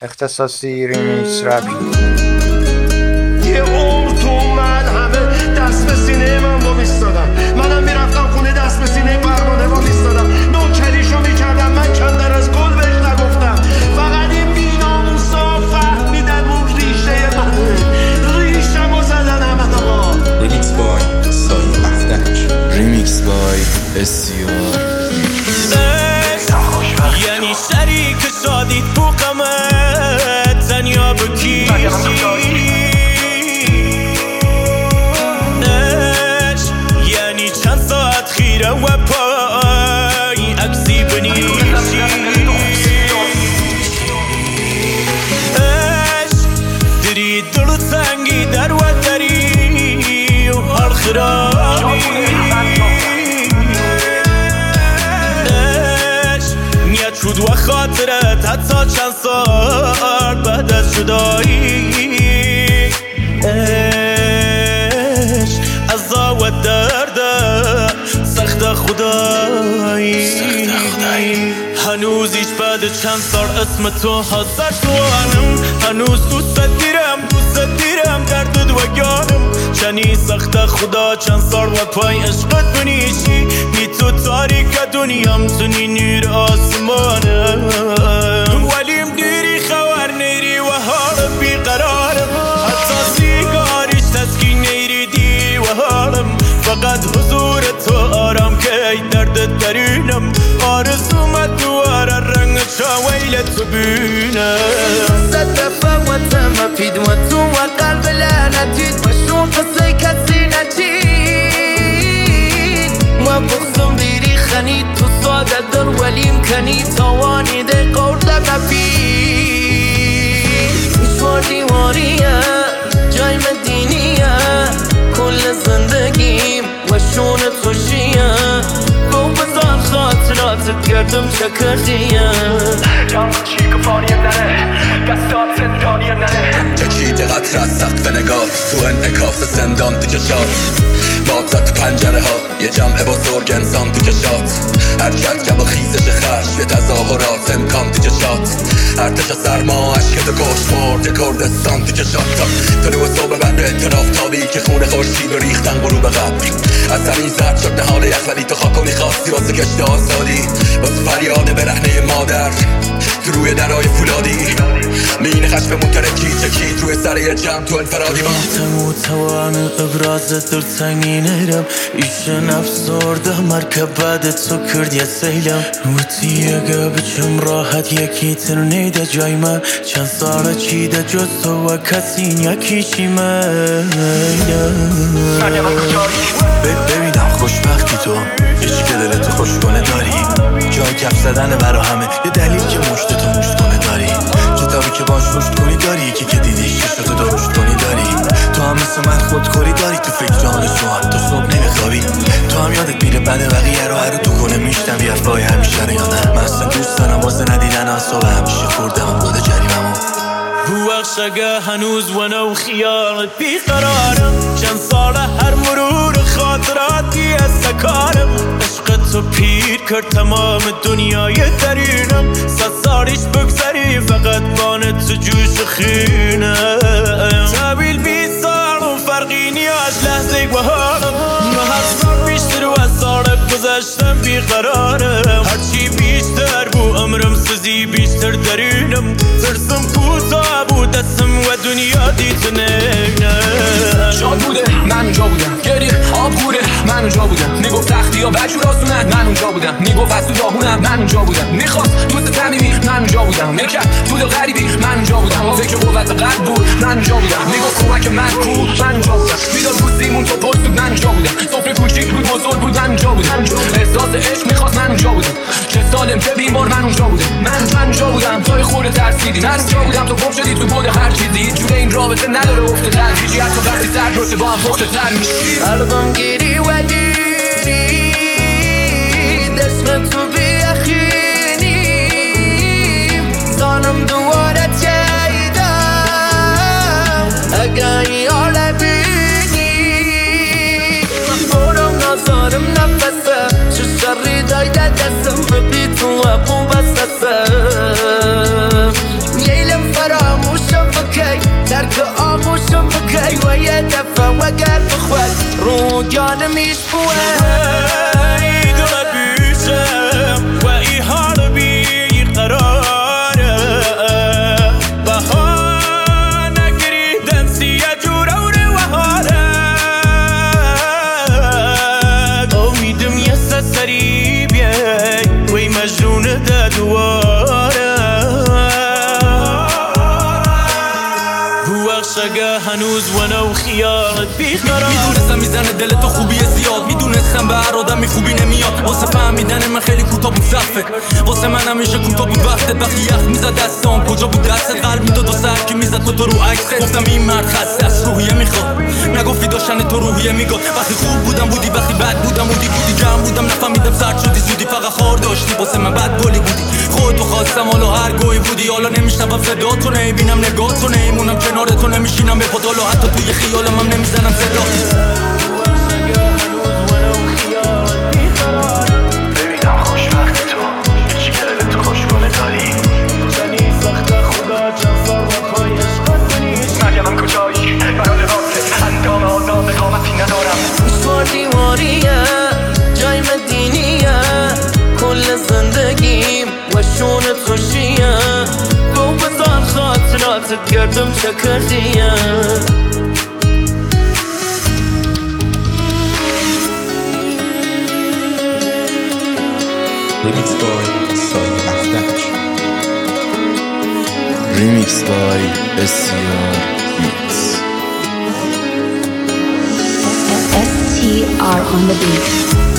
اختصاصی ریمیکس رپ. یه عمر تو من همه دست به سینه من با میستادم، منم میرفتم خونه دست به سینه پروانه با میستادم، نوکریشو میکردم من کندر از گل بهش نگفتم، فقط این بیناموسا فهمیدن اون ریشه منه، ریشمو زدن همه آقا. ریمیکس بای سایه افتک، ریمیکس بای SCR. یعنی شریک شادیت بو قمت تنیا بکیشی، یعنی چند ساعت خیره و پای عکسی بنیشی، دری دل تنگی در و دری و حال خرابی، شد و خاطرت حتی چند سال بعد از جدایی، عذاب و درد سخت خدایی، هنوز هیچ بعد چند سال اسم تو حاضر توانم، هنوز دوست دیرم درد و گانم، چنی سخت خدا چند سال و پای عشقت بنیشی، نی تو تاریک دنیام تو نی نور آسمانم، ولیم دیری خبر نیری و حالم بیقرارم، حتی سیگاریش تسکین نیری دی و حالم، فقط حضور تو آرام که ای درد درونم، آرزوم دواره رنگ چاویل تو بینم، صدفه و تمفید و تو و قلب لعنتید و شون قصه کسی نچید، و بخصم دیری خنید تو ساده در ولیم کنی توانی ده قورده نفید، ایشوار دیواریه جای مدینیه کل زندگیم و شونت خوشیه، با بزار خاطراتت گردم چه کردیه، جام چی کفانیم نره دستات زندانیم نره، چکید قطر از سقف نگاه تو انعکاس زندان تو چشات، باد زد تو پنجره ها یه جمع بزرگ انسان تو چشات، حرکت کم و خیزش خشم یه تظاهرات امکان تو چشات، ارتش سرما عشق تو کش مرد یه کردستان تو چشات، تا نوع صبح بند اعتراف تابی که خون خورشید و ریختن غروب قبر، از زمین زرد شد نهال یخ ولی تو خاکو میخواستی واسه کشت آزادی، واسه فریاد برهنه مادر تو روی درای فولادی، مین خشممون ترکید روی سر یه جمع تو انفرادی ما، تمو توان ابراز دل سنگینرم، ایش نفسرده مرکب بعد تو کرد یه سیلم، وطی اگه بچم راحت یکی تر نیده جای من، چند سال چیده جز تو و کسی یکیشی من، ببینم خوشبختی تو هیچ که دلتو خوش کنه داری، جای کف زدن برا همه یه دلیل که مشتتو مشت کنه داری، کتابی که باش رشد کنی داری، یکی که دیدیش چشتو درشت کنی داری، تو هم مثل من خودخوری داری، تو فکران تو هم تو صبح نمیخوابی، تو هم یادت میره بده بقیه رو هر تو کنه میشتم بی افبای همیشه رو یا نه، من اصلا دوست دارم واسه ندیدن اصابه همیشه خوردم هم بوده جریممو، بوخش اگه هنوز ونو خیالت بیقرارم، چند سال هر مرور خاطراتی از سکارم، عشق تو پیر کرد تمام دنیای درونم، 100 سالیش بگذری فقط بان تو جوش خینم، طویل 20 سال و فرقی نیاز لحظه و حالم، من هر سال بیشتر و از سال گذشتم بیقرارم، هرچی بیشتر بو عمرم سزی بیشتر درونم، ترسم کوتاه بود دستم و دنیا دیت نگنم، شاد بوده من اونجا بودم، گریه آب خوره من اونجا بودم، میگفت تختی یا بچور آسونن من اونجا بودم، میگفت از تو داغونم من اونجا بودم، میخواست دوست صمیمی من اونجا بودم، میکرد تو دل غریبی من اونجا بودم، فکر قوت قلب بود من اونجا بودم، میگفت کمک من کو من اونجا بودم، میداد بوسیمون تو پست بود من اونجا بودم، سفره کوچیک بود بزرگ بود من اونجا بودم، احساس عشق میخواست من اونجا بودم، چه سالم چه بیمار من اونجا بودم، من اونجا بودم، توی خورده ترسیدی من اونجا بودم، تو گم شدی تو بود هر چیزی، جوره این رابطه نداره افته تر هیچی، حتی وقتی سر رسه با هم پخته تر میشی، قلبم گیری و دیری دست تو بیخینیم، زانم دواره چیدم اگه یاله بینی، برم نازارم نفسه چه شری دایده دستم ببی تو و بو بستسه، میلم رو گرمیش بوه دل بیشم و ای حال بی قراره بها نگریدن سیه جوره و حاله امیدم یه سری بیای وی مجنون ده دواره شگه هنوز ونو خیالت بیخبرم میدونستم میزنه دل تو خوبی زیاد میدونستم به هر آدمی خوبی نمیاد واسه فهمیدن من خیلی کوتاه بود صفت واسه من همیشه کوتاه بود وقتت وقتی یخ میزد دستام کجا بود دستت قلب میداد و سر که میزد تو رو عکست گفتم این مرد خسته از روحیه میخواد نگفتی داشتن تو روحیه میگاد وقتی خوب بودم بودی وقتی بد بودم بودی جمع بودم نفهمیدم سرد شدی زودی فقط خار داشتی واسه من بد گلی بودی خودتو خواستم حالا هر گوی بودی حالا نمیشنوم صداتو نمیبینم نگاهتو نمیمونم کنارتو نمیشینم به پدال و حتی توی خیالم هم نمیزنم صدا ببینم خوشبختی تو هیچی که دلت خوش کنه داری زنی سخت خدا چند سال بخوای عشقت کنی مرگم کجایی برای راسته اندام آزاد قامتی ندارم مشوار دیواریه جای مدینیه کل زندگیم و شون توشیه گو بزار خاطراتت گردم چه کردیه Remix by Sai Afdash. Remix by SCR Beats. STR on the beat.